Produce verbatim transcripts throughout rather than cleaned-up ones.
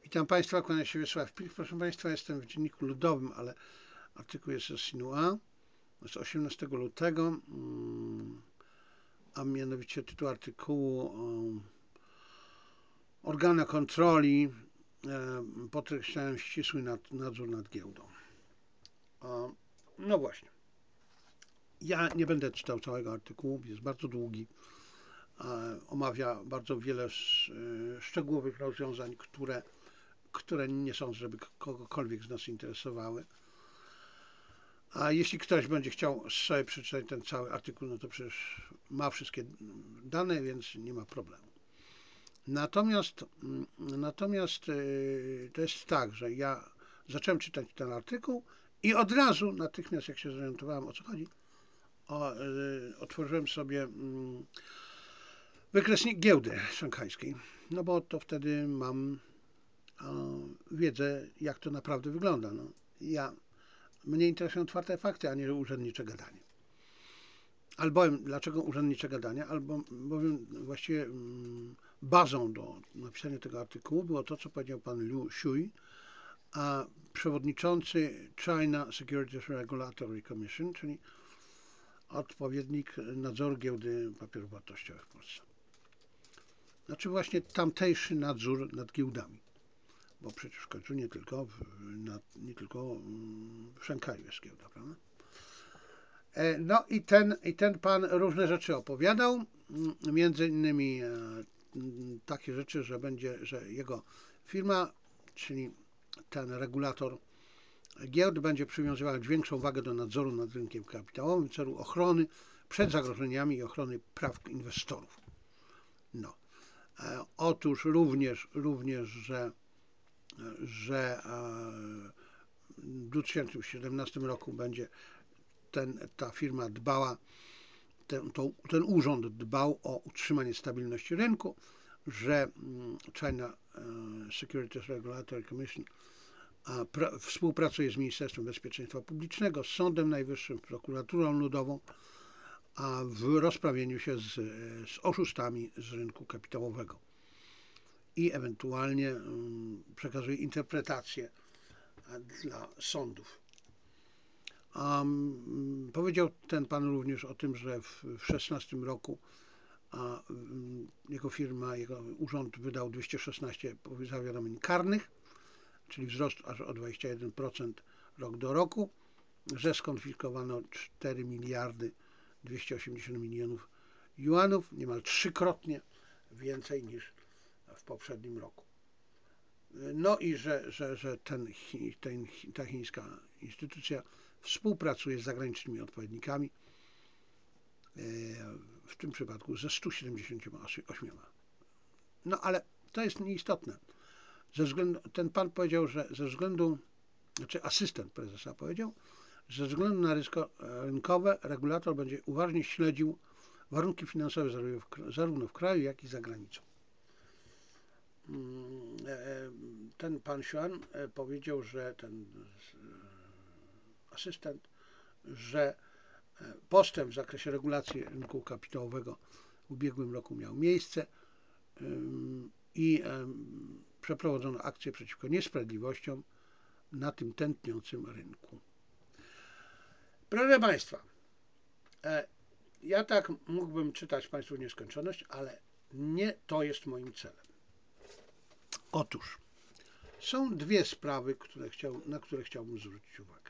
Witam Państwa, kłania się Wiesław Pilch. Proszę Państwa, jestem w Dzienniku Ludowym, ale artykuł jest z Sinua, z osiemnastego lutego, a mianowicie tytuł artykułu organa kontroli podkreślają ścisły nadzór nad giełdą. No właśnie. Ja nie będę czytał całego artykułu, jest bardzo długi. Omawia bardzo wiele szczegółowych rozwiązań, które które nie sądzę, żeby kogokolwiek z nas interesowały. A jeśli ktoś będzie chciał sobie przeczytać ten cały artykuł, no to przecież ma wszystkie dane, więc nie ma problemu. Natomiast, natomiast to jest tak, że ja zacząłem czytać ten artykuł i od razu, natychmiast jak się zorientowałem, o co chodzi, o, otworzyłem sobie wykresnik giełdy szanghajskiej, no bo to wtedy mam wiedzę, jak to naprawdę wygląda. No, ja, mnie interesują twarde fakty, a nie urzędnicze gadanie. Albowiem, dlaczego urzędnicze gadanie? Albowiem właściwie bazą do napisania tego artykułu było to, co powiedział pan Liu Shui, a przewodniczący China Securities Regulatory Commission, czyli odpowiednik nadzoru giełdy papierów wartościowych w Polsce. Znaczy właśnie tamtejszy nadzór nad giełdami. Bo przecież w końcu nie tylko w, na, nie tylko w Szanghaju jest giełda, prawda? No i ten, i ten pan różne rzeczy opowiadał, między innymi takie rzeczy, że będzie, że jego firma, czyli ten regulator giełd, będzie przywiązywać większą wagę do nadzoru nad rynkiem kapitałowym w celu ochrony przed zagrożeniami i ochrony praw inwestorów. No. Otóż również, również, że że w dwa tysiące siedemnastym roku będzie ten, ta firma dbała, ten, to, ten urząd dbał o utrzymanie stabilności rynku, że China Securities Regulatory Commission pra, współpracuje z Ministerstwem Bezpieczeństwa Publicznego, z Sądem Najwyższym, prokuraturą ludową, a w rozprawieniu się z, z oszustami z rynku kapitałowego i ewentualnie przekazuje interpretację dla sądów. Um, powiedział ten pan również o tym, że w dwa tysiące szesnastym roku a, um, jego firma, jego urząd wydał dwieście szesnaście zawiadomień karnych, czyli wzrost aż o dwadzieścia jeden procent rok do roku, że skonfiskowano cztery miliardy dwieście osiemdziesiąt milionów juanów, niemal trzykrotnie więcej niż w poprzednim roku. No i że, że, że ten, ten, ta chińska instytucja współpracuje z zagranicznymi odpowiednikami, w tym przypadku ze stu siedemdziesięcioma ośmioma. No ale to jest nieistotne. Ze względu, ten pan powiedział, że ze względu, znaczy asystent prezesa powiedział, że ze względu na ryzyko rynkowe regulator będzie uważnie śledził warunki finansowe zarówno w kraju, jak i za granicą. Ten pan Xuan powiedział, że ten asystent, że postęp w zakresie regulacji rynku kapitałowego w ubiegłym roku miał miejsce i przeprowadzono akcję przeciwko niesprawiedliwościom na tym tętniącym rynku. Proszę Państwa, ja tak mógłbym czytać Państwu w nieskończoność, ale nie to jest moim celem. Otóż są dwie sprawy, które chciał, na które chciałbym zwrócić uwagę.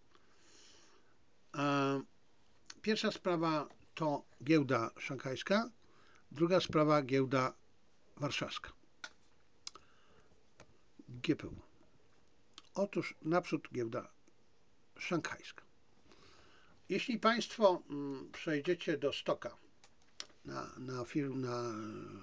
Pierwsza sprawa to giełda szanghajska, druga sprawa giełda warszawska, G P U. Otóż naprzód giełda szanghajska. Jeśli Państwo przejdziecie do Stocka, na, na, firm, na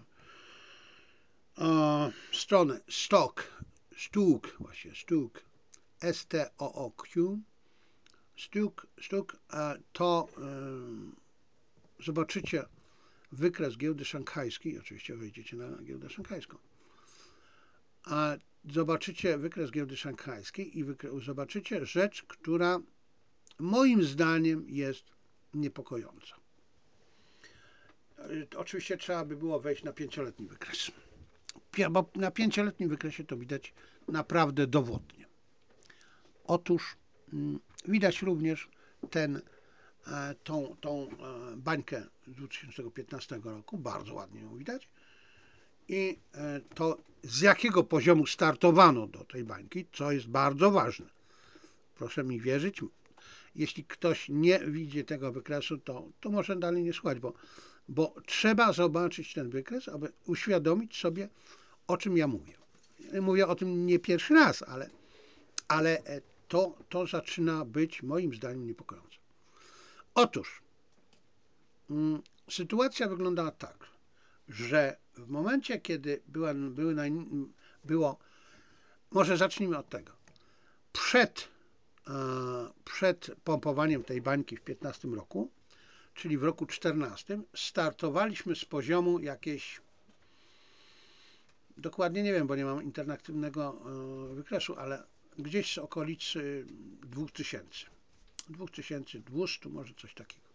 o, stronę Stock, Stuk, właśnie Stuk, S T O O Q, Stuk, Stuk, to y, zobaczycie wykres giełdy szanghajskiej, oczywiście wejdziecie na giełdę szanghajską, a zobaczycie wykres giełdy szanghajskiej i wykres, zobaczycie rzecz, która moim zdaniem jest niepokojąca. Oczywiście trzeba by było wejść na pięcioletni wykres. bo na pięcioletnim wykresie to widać naprawdę dowodnie. Otóż widać również ten, tą, tą bańkę z dwa tysiące piętnastego roku, bardzo ładnie ją widać, i to z jakiego poziomu startowano do tej bańki, co jest bardzo ważne. Proszę mi wierzyć, jeśli ktoś nie widzi tego wykresu, to, to może dalej nie słuchać, bo, bo trzeba zobaczyć ten wykres, aby uświadomić sobie, o czym ja mówię. Mówię o tym nie pierwszy raz, ale, ale to, to zaczyna być moim zdaniem niepokojące. Otóż mm, sytuacja wyglądała tak, że w momencie, kiedy była, były naj, było, może zacznijmy od tego, przed, e, przed pompowaniem tej bańki w piętnastym roku, czyli w roku czternastym, startowaliśmy z poziomu jakieś, dokładnie nie wiem, bo nie mam interaktywnego e, wykresu, ale gdzieś z okolicy dwóch tysięcy, dwa tysiące dwieście, może coś takiego.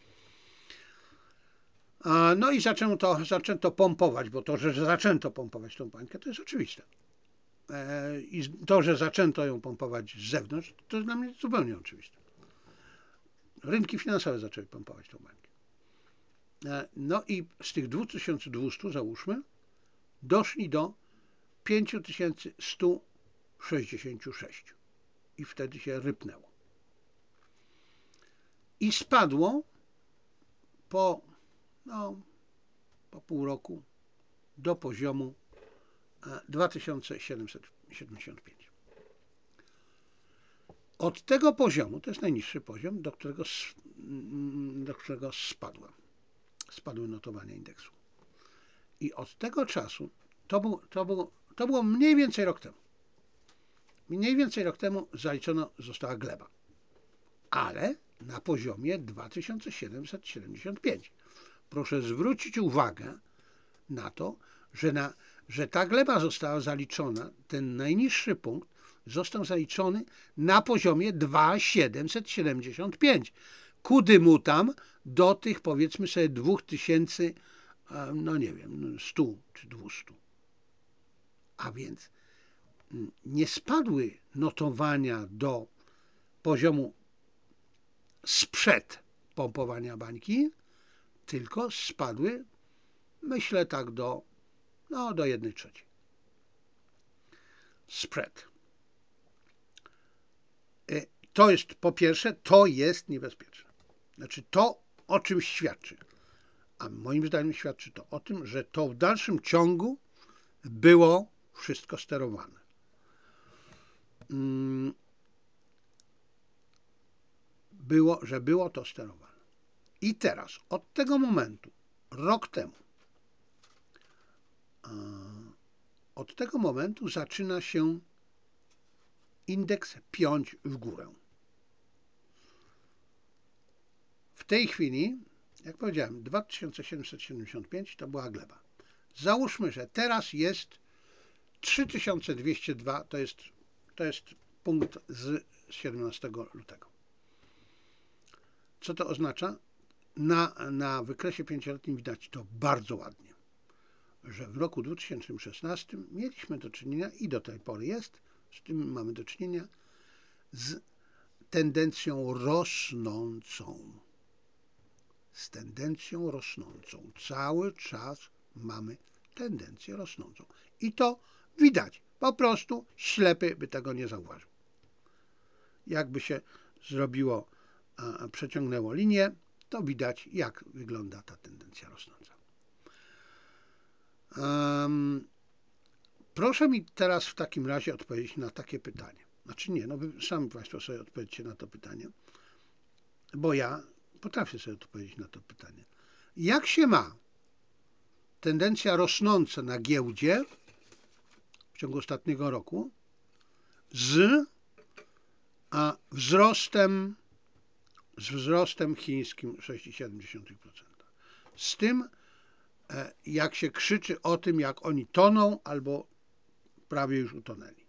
No i zaczęto, zaczęto pompować, bo to, że zaczęto pompować tą bańkę, to jest oczywiste. I to, że zaczęto ją pompować z zewnątrz, to jest dla mnie zupełnie oczywiste. Rynki finansowe zaczęły pompować tą bańkę. No i z tych dwa tysiące dwieście, załóżmy, doszli do pięć tysięcy sto sześćdziesiąt sześć i wtedy się rypnęło. I spadło po, no, po pół roku do poziomu dwa tysiące siedemset siedemdziesiąt pięć. Od tego poziomu, to jest najniższy poziom, do którego, do którego spadła, spadły notowania indeksu. I od tego czasu, to, był, to, było, to było mniej więcej rok temu, mniej więcej rok temu zaliczona została gleba, ale na poziomie dwa tysiące siedemset siedemdziesiąt pięć. Proszę zwrócić uwagę na to, że, na, że ta gleba została zaliczona, ten najniższy punkt został zaliczony na poziomie dwa tysiące siedemset siedemdziesiąt pięć. Kudy mu tam do tych, powiedzmy sobie, dwa tysiące, no nie wiem, sto czy dwieście. A więc nie spadły notowania do poziomu sprzed pompowania bańki, tylko spadły, myślę tak, do, no, do jednej trzeciej. Spread. To jest, po pierwsze, to jest niebezpieczne. Znaczy to o czymś świadczy. A moim zdaniem świadczy to o tym, że to w dalszym ciągu było wszystko sterowane. Było, że było to sterowane. I teraz, od tego momentu, rok temu, od tego momentu zaczyna się indeks piąć w górę. W tej chwili, jak powiedziałem, dwa tysiące siedemset siedemdziesiąt pięć to była gleba. Załóżmy, że teraz jest trzy tysiące dwieście dwa, to jest, to jest punkt z siedemnastego lutego. Co to oznacza? Na, na wykresie pięcioletnim widać to bardzo ładnie, że w roku dwa tysiące szesnastym mieliśmy do czynienia, i do tej pory jest, z tym mamy do czynienia, z tendencją rosnącą. Z tendencją rosnącą. Cały czas mamy tendencję rosnącą. I to widać. Po prostu ślepy by tego nie zauważył. Jakby się zrobiło, a, przeciągnęło linię, to widać, jak wygląda ta tendencja rosnąca. Um, proszę mi teraz w takim razie odpowiedzieć na takie pytanie. Znaczy nie, no wy sami Państwo sobie odpowiedzcie na to pytanie, bo ja potrafię sobie odpowiedzieć na to pytanie. Jak się ma tendencja rosnąca na giełdzie w ciągu ostatniego roku z a wzrostem, z wzrostem chińskim sześć przecinek siedem procent. Z tym, jak się krzyczy o tym, jak oni toną albo prawie już utonęli.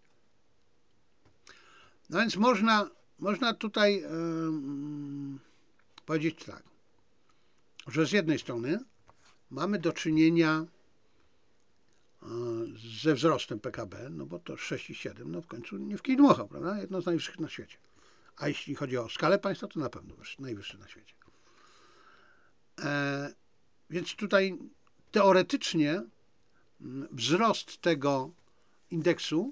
No więc można, można tutaj yy, powiedzieć tak, że z jednej strony mamy do czynienia ze wzrostem P K B, no bo to sześć i siedem, no w końcu nie w kij dmuchał, prawda? Jedno z najwyższych na świecie. A jeśli chodzi o skalę państwa, to na pewno najwyższy na świecie. E, więc tutaj teoretycznie wzrost tego indeksu,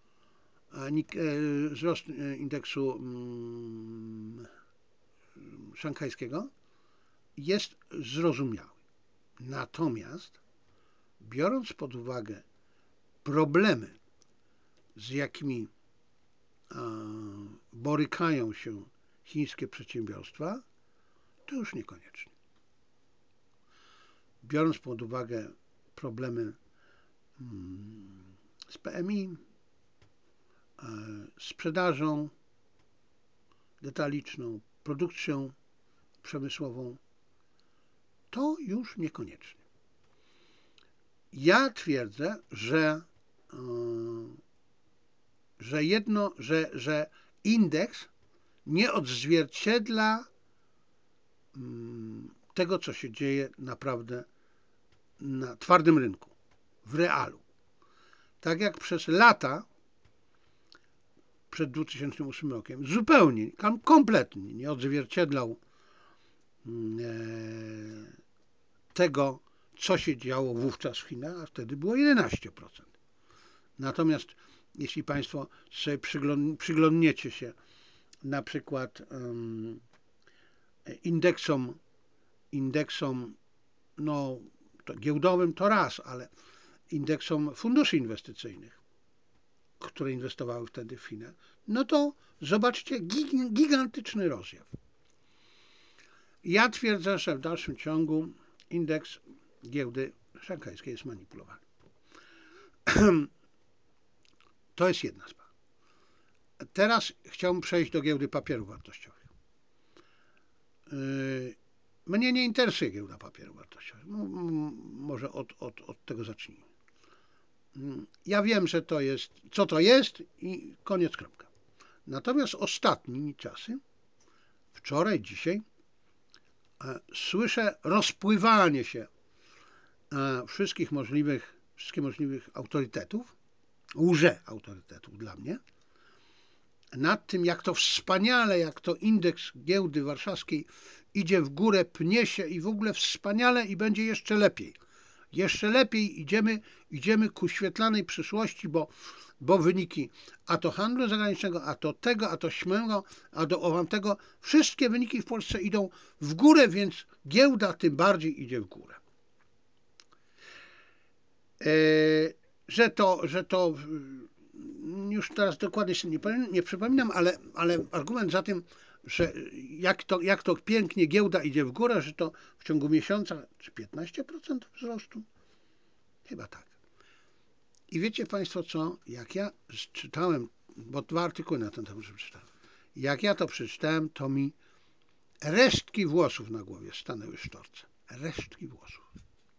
e, wzrost indeksu mm, szanghajskiego jest zrozumiały. Natomiast biorąc pod uwagę problemy, z jakimi a, borykają się chińskie przedsiębiorstwa, to już niekoniecznie. Biorąc pod uwagę problemy mm, z P M I, e, sprzedażą detaliczną, produkcją przemysłową, to już niekoniecznie. Ja twierdzę, że, yy, że jedno, że, że indeks nie odzwierciedla yy, tego, co się dzieje naprawdę na twardym rynku, w realu. Tak jak przez lata, przed dwa tysiące ósmym rokiem, zupełnie, kompletnie nie odzwierciedlał yy, tego, co się działo wówczas w Chinach, a wtedy było jedenaście procent. Natomiast jeśli Państwo sobie przyglądniecie się na przykład um, indeksom, indeksom no, to giełdowym to raz, ale indeksom funduszy inwestycyjnych, które inwestowały wtedy w Chinach, no to zobaczcie gigantyczny rozjaw. Ja twierdzę, że w dalszym ciągu indeks giełdy szanghajskiej jest manipulowany. To jest jedna sprawa. Teraz chciałbym przejść do giełdy papierów wartościowych. Mnie nie interesuje giełda papierów wartościowych. Może od, od, od tego zacznijmy. Ja wiem, że to jest, co to jest i koniec, kropka. Natomiast ostatnimi czasy, wczoraj, dzisiaj, słyszę rozpływanie się wszystkich możliwych, wszystkich możliwych autorytetów, łże autorytetów dla mnie, nad tym, jak to wspaniale, jak to indeks giełdy warszawskiej idzie w górę, pnie się i w ogóle wspaniale i będzie jeszcze lepiej. Jeszcze lepiej idziemy, idziemy ku świetlanej przyszłości, bo, bo wyniki a to handlu zagranicznego, a to tego, a to śmego, a do owamtego, wszystkie wyniki w Polsce idą w górę, więc giełda tym bardziej idzie w górę. E, że to, że to już teraz dokładnie się nie, nie przypominam, ale, ale argument za tym, że jak to, jak to pięknie giełda idzie w górę, że to w ciągu miesiąca czy piętnaście procent wzrostu? Chyba tak. I wiecie Państwo co? Jak ja czytałem, bo dwa artykuły na ten temat przeczytałem, jak ja to przeczytałem, to mi resztki włosów na głowie stanęły sztorce. Resztki włosów.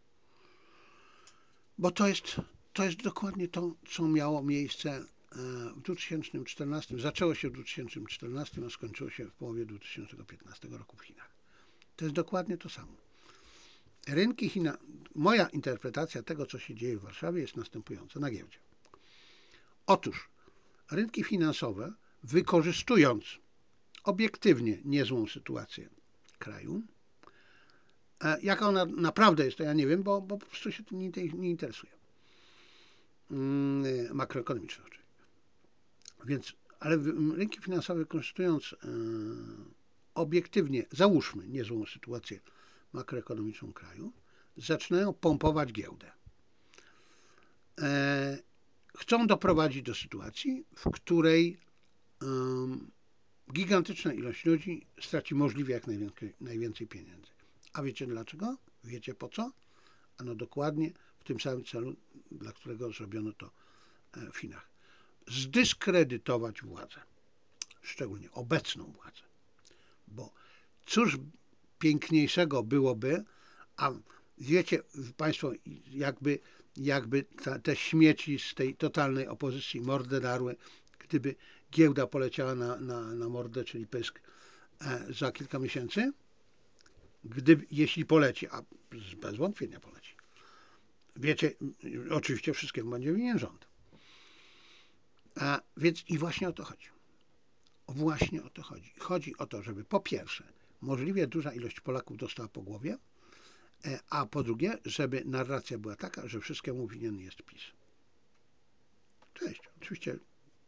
Bo to jest, to jest dokładnie to, co miało miejsce w dwa tysiące czternastym. Zaczęło się w dwa tysiące czternastym, a skończyło się w połowie dwa tysiące piętnastego roku w Chinach. To jest dokładnie to samo. Rynki China, moja interpretacja tego, co się dzieje w Warszawie, jest następująca na giełdzie. Otóż rynki finansowe, wykorzystując obiektywnie niezłą sytuację kraju, jaka ona naprawdę jest, to ja nie wiem, bo, bo po prostu się tym nie, nie interesuje. Makroekonomiczne oczywiście. Więc, ale rynki finansowe, wykorzystując e, obiektywnie, załóżmy, niezłą sytuację makroekonomiczną kraju, zaczynają pompować giełdę. E, chcą doprowadzić do sytuacji, w której e, gigantyczna ilość ludzi straci możliwie jak najwięcej, najwięcej pieniędzy. A wiecie dlaczego? Wiecie po co? Ano dokładnie w tym samym celu, dla którego zrobiono to w Chinach. Zdyskredytować władzę, szczególnie obecną władzę. Bo cóż piękniejszego byłoby, a wiecie Państwo, jakby, jakby ta, te śmieci z tej totalnej opozycji mordę darły, gdyby giełda poleciała na, na, na mordę, czyli pysk, e, za kilka miesięcy, gdyby, jeśli poleci, a bez wątpienia poleci, Wiecie, oczywiście wszystkiemu będzie winien rząd. A więc i właśnie o to chodzi. Właśnie o to chodzi. Chodzi o to, żeby po pierwsze możliwie duża ilość Polaków dostała po głowie, a po drugie, żeby narracja była taka, że wszystkiemu winien jest PiS. Cześć. Oczywiście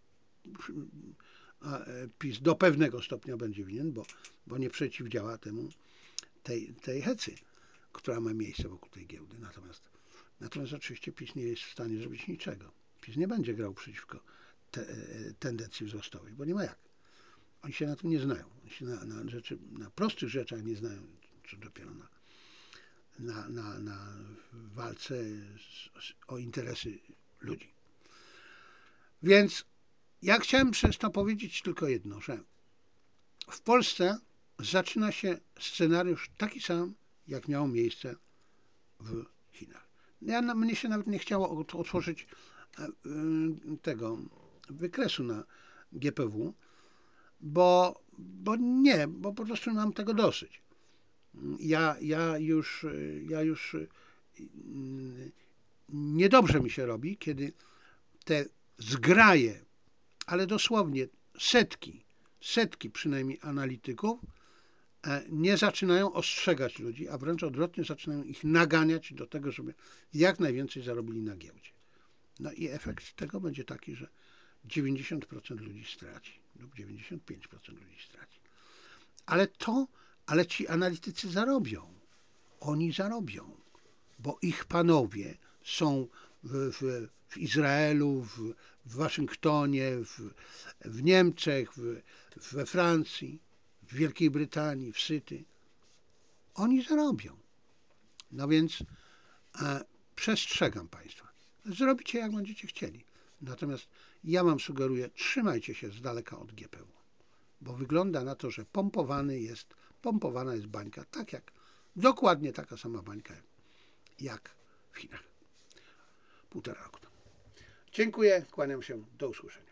PiS do pewnego stopnia będzie winien, bo, bo nie przeciwdziała temu tej, tej hecy, która ma miejsce wokół tej giełdy. Natomiast, natomiast oczywiście PiS nie jest w stanie zrobić niczego. PiS nie będzie grał przeciwko te, tendencji wzrostowej, bo nie ma jak. Oni się na tym nie znają. Oni się na, na, rzeczy, na prostych rzeczach nie znają, czy dopiero na, na, na, na walce z, o interesy ludzi. Więc ja chciałem przez to powiedzieć tylko jedno, że w Polsce zaczyna się scenariusz taki sam, jak miał miejsce w Chinach. Ja, mnie się nawet nie chciało otworzyć tego wykresu na G P W, bo, bo nie, bo po prostu mam tego dosyć. Ja, ja już, ja już niedobrze mi się robi, kiedy te zgraje, ale dosłownie setki, setki przynajmniej analityków nie zaczynają ostrzegać ludzi, a wręcz odwrotnie zaczynają ich naganiać do tego, żeby jak najwięcej zarobili na giełdzie. No i efekt tego będzie taki, że dziewięćdziesiąt procent ludzi straci lub dziewięćdziesiąt pięć procent ludzi straci. Ale to, ale ci analitycy zarobią. Oni zarobią, bo ich panowie są w, w, w Izraelu, w, w Waszyngtonie, w, w Niemczech, w, we Francji, w Wielkiej Brytanii, w City. Oni zarobią. No więc e, przestrzegam Państwa. Zrobicie jak będziecie chcieli. Natomiast ja Wam sugeruję, trzymajcie się z daleka od G P W, bo wygląda na to, że pompowany jest, pompowana jest bańka, tak jak, dokładnie taka sama bańka jak w Chinach. Półtora roku temu. Dziękuję, kłaniam się, do usłyszenia.